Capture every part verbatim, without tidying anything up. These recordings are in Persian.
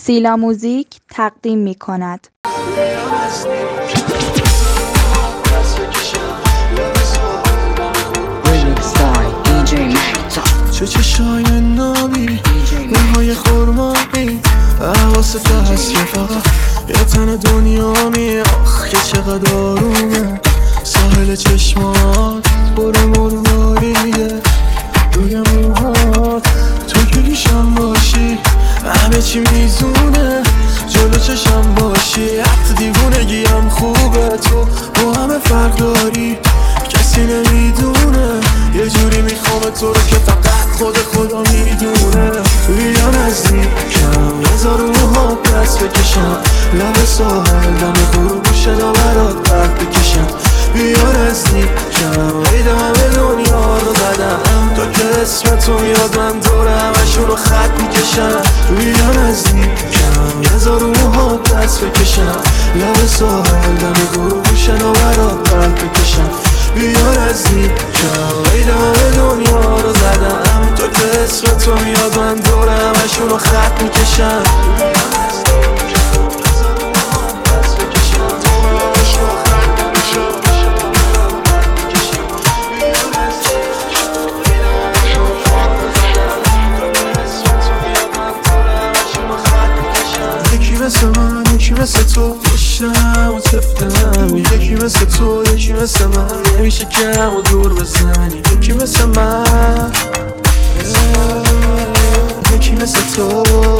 سیلا موزیک تقدیم می کند. چه چشای نابی موهای خورمایی حواست هست که فقط یه تن دنیا می آخ که چقدر آرومه ساحل چشمات برو مرواریه روی موهات تو که لیشم باشی همه چی میزونه جلو چشم باشی حتی دیوونگی هم خوبه تو با همه فرق داری کسی نمیدونه یه جوری میخوام تو رو که فقط خود خدا میدونه بیا نزدیکم نزار موهات دست بکشم لب ساحل دم غروب شنا برات قد بکشم بیا نزدیکم عید همه دنیا رو زدم تا که اسم تو میاد من دور همشون رو خط میکشم بیا نزدیکم نزار موهات دست بکشم لب ساحل دم غروب شنا برات قد بکشم بیا نزدیکم عید همه دنیا رو زدم تا که اسم تو میاد من دور همشون رو خط میکشم یکی مثل من یکی مثل تو بشم و تفتم یکی مثل تو یکی مثل من نمیشه کم و دور بزنی یکی مثل من یکی مثل تو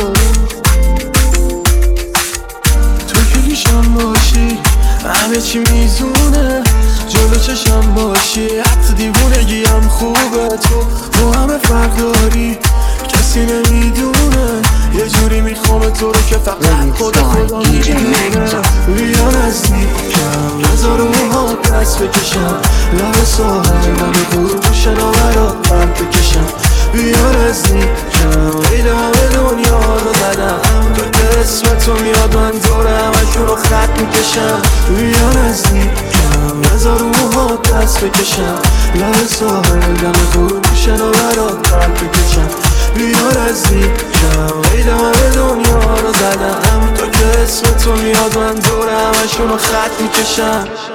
تو که لیشم باشی همه چی میزونه جلو چشم باشی حتی دیوونگی هم خوبه تو با همه فرق داری کسی نمیدونه یه جوری میخوام تو رو که فقط خود خدا میدونه بیا نزدیکم نزار موهات دست بکشم لب ساحل دم غروب شنا برات قد بکشم بیا نزدیکم عید همه دنیا رو زدم تا که اسم تو میاد من دور همشون رو خط میکشم بیا نزدیکم نزار موهات دست بکشم لب ساحل دم غروب شنا برات قد بکشم بیا نزدیکم عید همه دنیا رو زدم تا که اسم تو میاد من دور همشون رو خط میکشم